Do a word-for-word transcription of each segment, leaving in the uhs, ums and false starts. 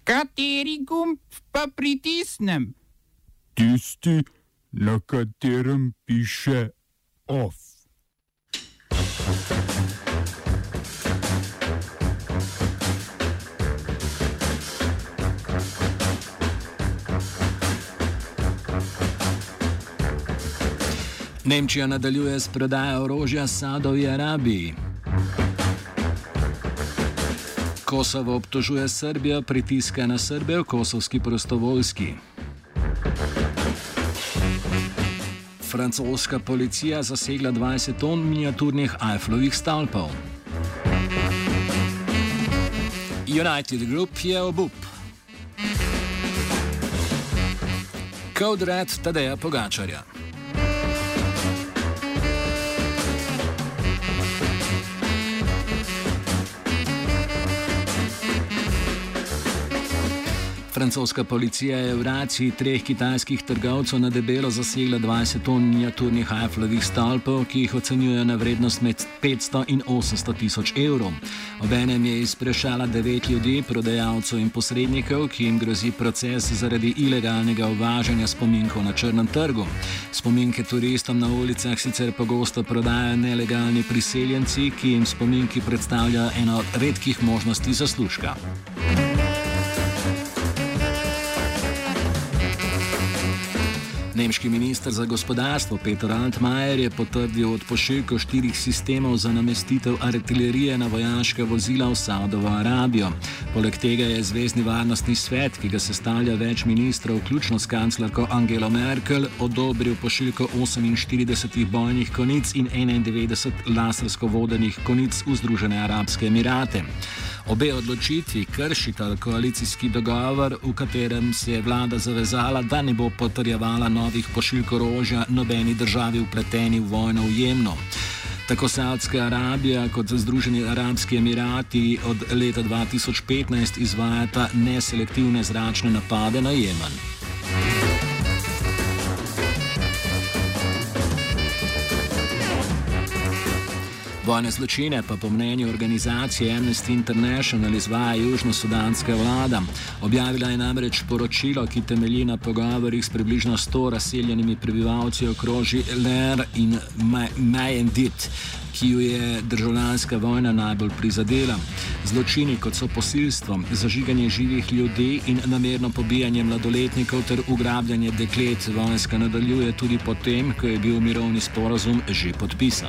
Kateri gumb pa pritisnem? Tisti, na katerem piše OF. Nemčija nadaljuje s prodajo orožja Saudovi Arabiji. Kosovo obtožuje Srbijo pritiska na Srbe v kosovski prostovoljski. Francoska policija zasegla dvajset ton miniaturnih Eiffelovih stolpov. United Group je obup. Code Red Tadeja Pogačarja. Francoska policija je v raciji treh kitajskih trgovcev na debelo zasegla dvajset ton miniaturnih Eiffelovih stolpov, ki jih ocenjujejo na vrednost med petsto in osemsto tisoč evrov. Obenem je izprešala devet ljudi, prodajalcev in posrednikov, ki jim grozi proces zaradi ilegalnega uvažanja spominkov na črnem trgu. Spominke turistom na ulicah sicer pogosto prodajajo nelegalni priseljenci, ki jim spominki predstavljajo eno od redkih možnosti zaslužka. Nemški minister za gospodarstvo Peter Altmaier je potrdil odpošiljko štirih sistemov za namestitev artilerije na vojaška vozila v Saudovo Arabijo. Poleg tega je Zvezni varnostni svet, ki ga sestavlja več ministrov, vključno s kanclerko Angelo Merkel, odobril pošiljko oseminštirideset bojnih konic in enaindevetdeset lasersko vodenih konic v Združene arabske emirate. Obe odločitvi kršita koalicijski dogovor, v katerem se je vlada zavezala, da ne bo potrjevala novih pošiljk orožja nobeni državi vpleteni v vojno v Jemnu. Tako Saudska Arabija kot Združeni arabski emirati od leta dva tisoč petnajst izvajata neselektivne zračne napade na Jemen. Vojne zločine pa po mnenju organizacije Amnesty International izvaja južno-sudanska vlada. Objavila je namreč poročilo, ki temelji na pogovorih s približno sto razseljenimi prebivalci okrožij Ler in Mayendit, ki jo je državljanska vojna najbolj prizadela. Zločini, kot so posilstvo, zažiganje živih ljudi in namerno pobijanje mladoletnikov ter ugrabljanje deklet, vojska nadaljuje tudi potem, ko je bil mirovni sporazum že podpisan.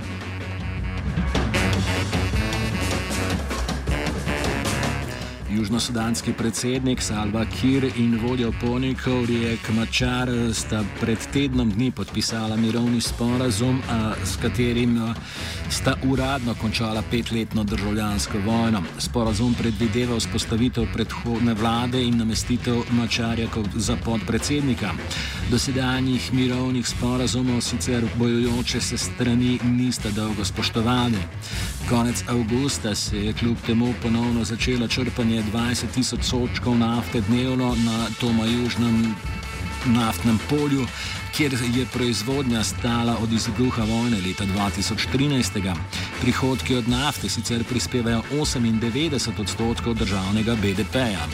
Južnosudanski predsednik Salva Kiir in vodja upornikov Riek Machar sta pred tednom dni podpisala mirovni sporazum, s katerim sta uradno končala petletno državljansko vojno. Sporazum predvideva vzpostavitev predhodne vlade in namestitev Macharja za podpredsednika. Dosedanjih mirovnih sporazumov sicer bojujoče se strani nista dolgo spoštovali. Konec avgusta se je kljub temu ponovno začelo črpanje dvajset tisoč sodčkov nafte dnevno na Toma južnem naftnem polju, kjer je proizvodnja stala od izbruha vojne leta dva tisoč trinajst. Prihodki od nafte sicer prispevajo osemindevetdeset odstotkov državnega B D P-ja.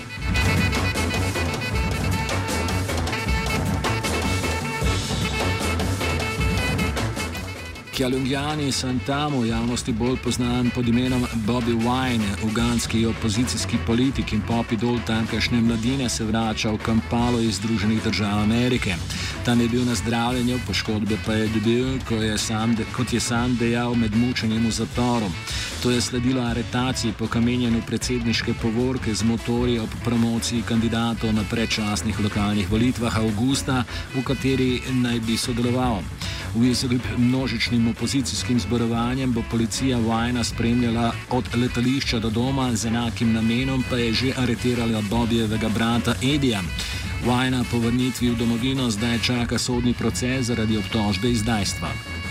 Kjalungjani Santamu, javnosti bolj poznan pod imenom Bobby Wine, ugandski opozicijski politik in pop idol tamkajšnje mladine, se vrača v Kampalo iz Združenih držav Amerike. Tam je bil na zdravljenju, poškodbe pa je dobil, ko je sam, kot je sam dejal, med mučenjem v zaporu. To je sledilo aretaciji po kamenjanju predsedniške povorke z motorji ob promociji kandidatov na predčasnih lokalnih volitvah avgusta, v kateri naj bi sodeloval. V izogib množičnim opozicijskim zborovanjem bo policija Winea spremljala od letališča do doma, z enakim namenom pa je že aretirala Bobbyjevega brata Edija. Winea po vrnitvi v domovino zdaj čaka sodni proces zaradi obtožbe izdajstva.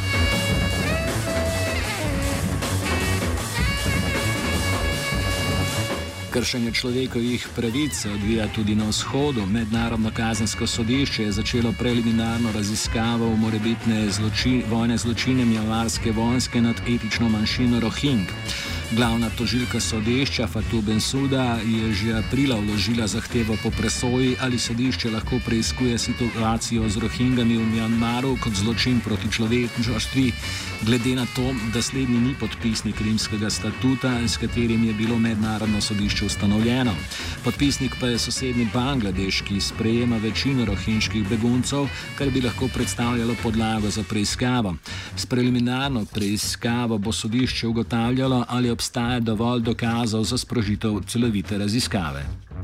Kršenje človekovih pravic se odvija tudi na vzhodu. Mednarodno kazensko sodišče je začelo preliminarno raziskavo v morebitne zločin, vojne zločine mjanmarske vojske nad etnično manjšino Rohing. Glavna tožilka sodišča Fatou Bensouda je že aprila vložila zahtevo po presoji, ali sodišče lahko preiskuje situacijo z Rohingami v Mjanmaru kot zločin proti človečnosti, glede na to, da slednji ni podpisnik rimskega statuta, s katerim je bilo mednarodno sodišče ustanovljeno. Podpisnik pa je sosednji Bangladeš, ki sprejema večino rohinških beguncev, kar bi lahko predstavljalo podlago za preiskavo. S preliminarno preiskavo bo sodišče ugotavljalo, ali obstaja dovolj dokazov za sprožitev celovite raziskave.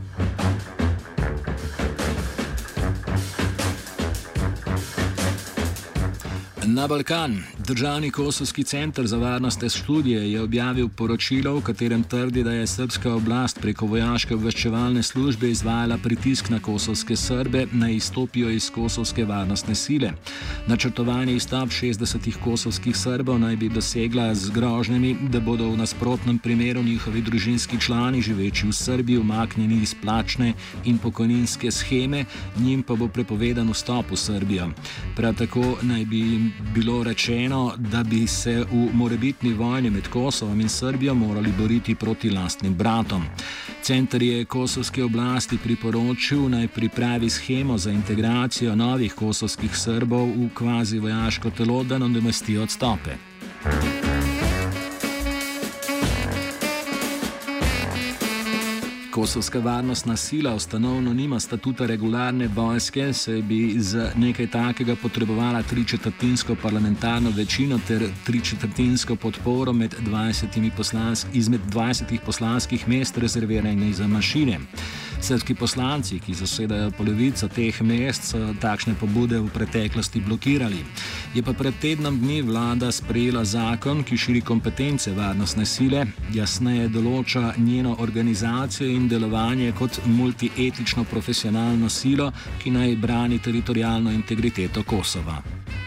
Na Balkan. Državni kosovski center za varnostne študije je objavil poročilo, v katerem trdi, da je srbska oblast preko vojaške obveščevalne službe izvajala pritisk na kosovske Srbe, naj izstopijo iz kosovske varnostne sile. Načrtovani izstop šestdesetih kosovskih Srbov naj bi dosegla z grožnjami, da bodo v nasprotnem primeru njihovi družinski člani, živeči v Srbiji, umaknjeni iz plačne in pokojninske sheme, njim pa bo prepovedan vstop v Srbijo. Prav tako naj bi jim bilo rečeno, da bi se v morebitni vojni med Kosovom in Srbijo morali boriti proti lastnim bratom. Center je kosovske oblasti priporočil, naj pripravi shemo za integracijo novih kosovskih Srbov v kvazi vojaško telo, da nadomestijo odstope. Kosovska varnostna sila ustanovno nima statuta regularne vojske, saj bi za nekaj takega potrebovala tričetrtinsko parlamentarno večino ter tričetrtinsko podporo med dvajsetimi poslansk, izmed dvajsetih poslanskih mest rezerviranih za manjšine. Srbski poslanci, ki zasedajo polovico teh mest, so takšne pobude v preteklosti blokirali. Je pa pred tednom dni vlada sprejela zakon, ki širi kompetence varnostne sile, jasneje določa njeno organizacijo in delovanje kot multietično profesionalno silo, ki naj brani teritorialno integriteto Kosova.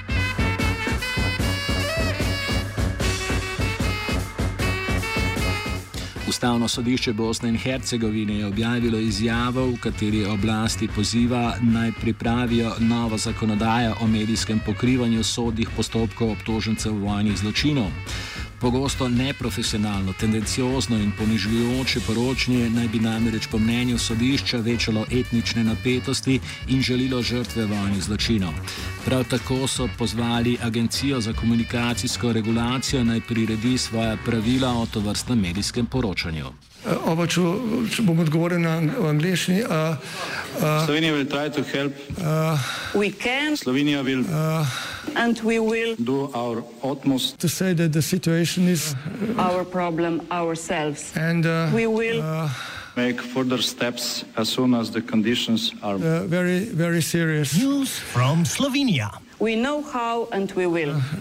Ustavno sodišče Bosne in Hercegovine je objavilo izjavo, v kateri oblasti poziva, naj pripravijo novo zakonodajo o medijskem pokrivanju sodnih postopkov obtožencev vojnih zločinov. Pogosto neprofesionalno, tendenciozno in ponižujoče poročanje naj bi namreč po mnenju sodišča večalo etnične napetosti in žalilo žrtve vojnih zločinov. Prav tako so pozvali Agencijo za komunikacijsko regulacijo, naj priredi svoja pravila o tovrstnem medijskem poročanju. Oba, če, če bom odgovoril na angliški. Uh, uh, Slovenija will try to help. Uh, we can. Slovenija will. Uh, and we will do our utmost to say that the situation is uh, our problem ourselves. And uh, we will uh, make further steps as soon as the conditions are uh, very, very serious. News from Slovenia. We know how and we will. Uh,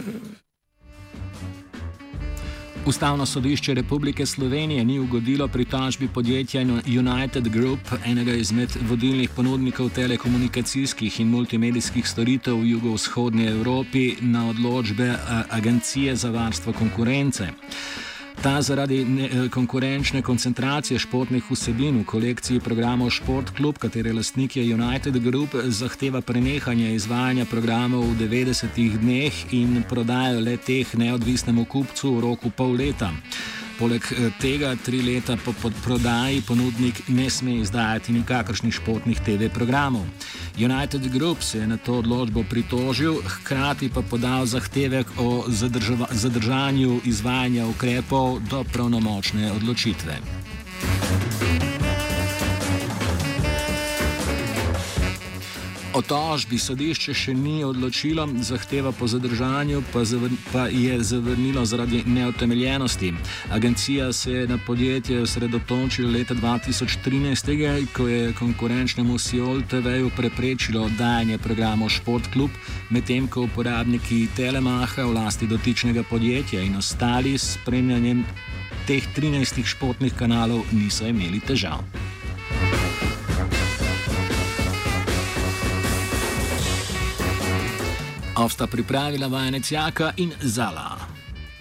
Ustavno sodišče Republike Slovenije ni ugodilo pritožbi podjetja United Group, enega izmed vodilnih ponudnikov telekomunikacijskih in multimedijskih storitev v jugovzhodni Evropi, na odločbe Agencije za varstvo konkurence. Ta zaradi konkurenčne koncentracije športnih vsebin v kolekciji programov Šport Klub, katere lastnik je United Group, zahteva prenehanje izvajanja programov v devetdesetih dneh in prodajo le teh neodvisnemu kupcu v roku pol leta. Poleg tega tri leta po prodaji ponudnik ne sme izdajati nikakršnih športnih te ve programov. United Group se je na to odločbo pritožil, hkrati pa podal zahtevek o zadržanju izvajanja ukrepov do pravnomočne odločitve. O tožbi sodišče še ni odločilo, zahteva po zadržanju pa, zavr, pa je zavrnilo zaradi neutemeljenosti. Agencija se je na podjetje osredotočila leta dva tisoč trinajst, ko je konkurenčnemu Siol te veju preprečilo oddajanje programov Šport Klub, medtem ko uporabniki Telemaha v lasti dotičnega podjetja in ostali s spremljanjem teh trinajstih športnih kanalov niso imeli težav. Ovsta pripravila vajenec Jaka in Zala.